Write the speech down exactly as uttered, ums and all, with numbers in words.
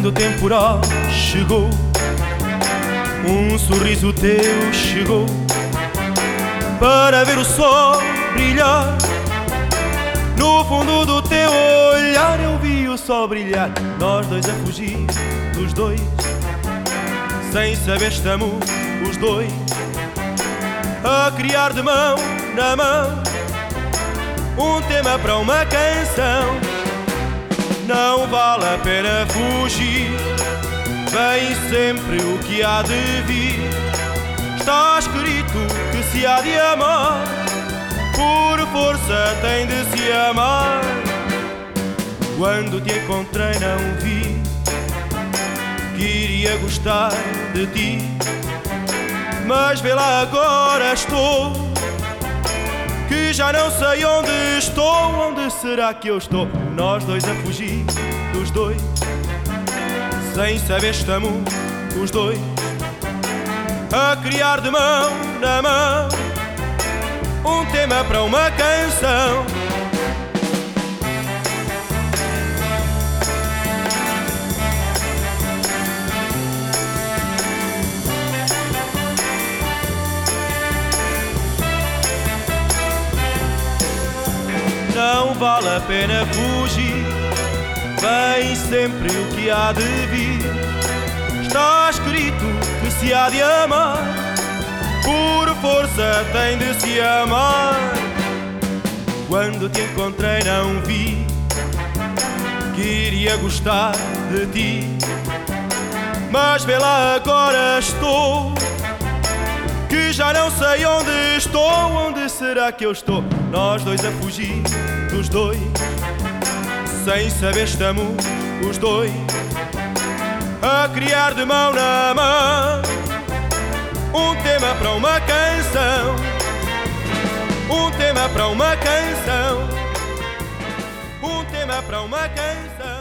Quando o temporal chegou, um sorriso teu chegou para ver o sol brilhar. No fundo do teu olhar eu vi o sol brilhar. Nós dois a fugir dos dois, sem saber estamos os dois a criar de mão na mão um tema para uma canção. Não vale a pena fugir, vem sempre o que há de vir. Está escrito que se há de amar, por força tem de se amar. Quando te encontrei não vi que iria gostar de ti, mas vê lá agora estou, que já não sei onde estou. Onde será que eu estou? Nós dois a fugir dos dois, sem saber estamos os dois a criar de mão na mão um tema para uma canção. Não vale a pena fugir, vem sempre o que há de vir. Está escrito que se há de amar, por força tem de se amar. Quando te encontrei não vi que iria gostar de ti, mas vê lá agora estou, que já não sei onde estou. Onde será que eu estou? Nós dois a fugir dos dois, sem saber estamos os dois a criar de mão na mão um tema para uma canção. Um tema para uma canção. Um tema para uma canção.